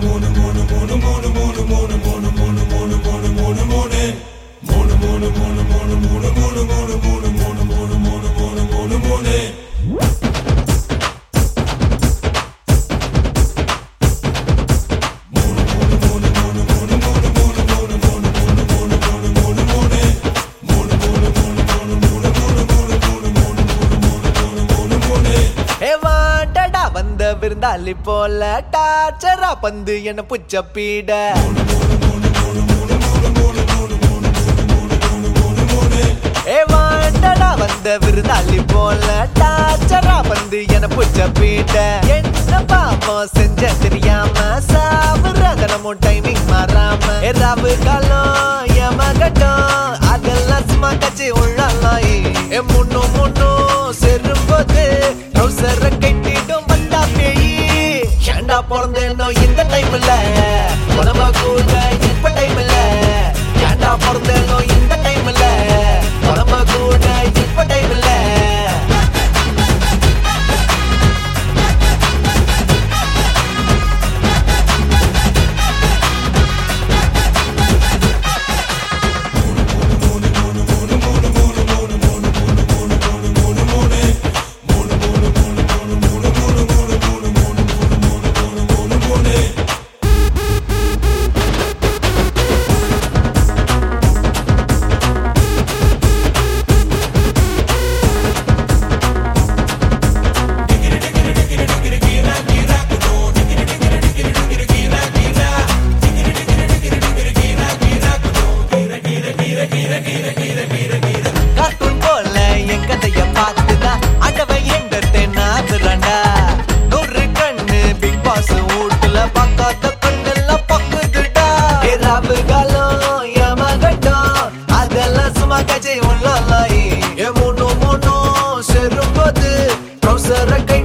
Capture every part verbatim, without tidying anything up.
விருந்தாளி போல டார்ச்சரா பந்து என்ன புச்ச பீட ஏ வாண்டடா வந்த விருந்தாளி போல டார்ச்சரா பந்து என்ன புச்ச பீட என்ன பாவம் செஞ்ச தெரியாம சாவுற தினமும் டைமிங் மாறாம ஏதாவது காலம் ஏமாகட்டும் அதெல்லாம் சும்மா கச்சி உள்ளாய் ஏ முன்னு முன்னு செரும்போது ட்ரௌசர கட்டிடும் ஏண்டா பிறந்தேனோ இந்த டைம்ல உடம்ப கூட இப்ப டைம்ல ஏண்டா பிறந்தேனோ இந்த டைம்ல உடம்ப கூட இப்ப டைம்ல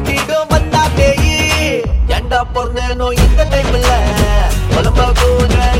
Por neno, in the table,